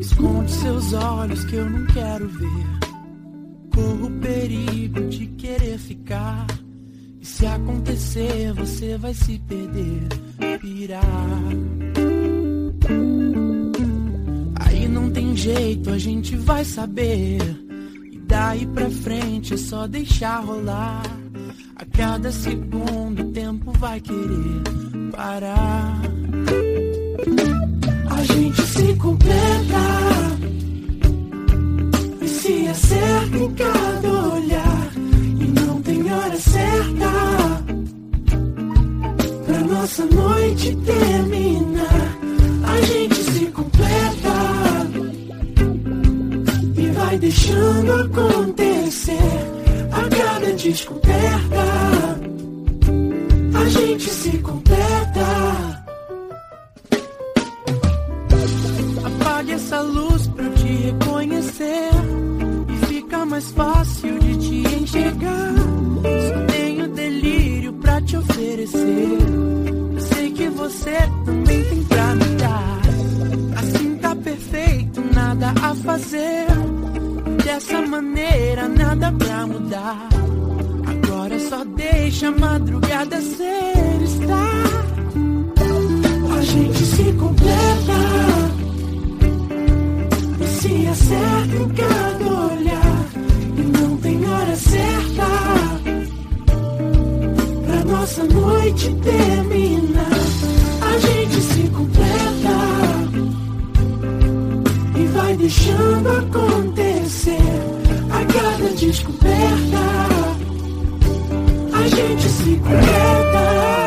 Esconde seus olhos que eu não quero ver. Corro o perigo de querer ficar. E se acontecer, você vai se perder, pirar. Aí não tem jeito, a gente vai saber. E daí pra frente é só deixar rolar. A cada segundo o tempo vai querer parar. A gente se completa e se acerta em cada olhar. E não tem hora certa pra nossa noite terminar. A gente se completa e vai deixando acontecer. A cada descoberta a gente se completa. Apague essa luz pra eu te reconhecer e fica mais fácil de te enxergar. Só tenho delírio pra te oferecer. Eu sei que você também tem pra me dar. Assim tá perfeito, nada a fazer. Dessa maneira nada pra mudar. Agora só deixa a madrugada ser estar. A gente se completa e se acerta em cada olhar. E não tem hora certa pra nossa noite terminar. A gente se completa e vai deixando acontecer. A cada descoberta a gente se completa.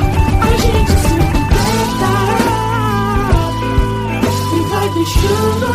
Deixando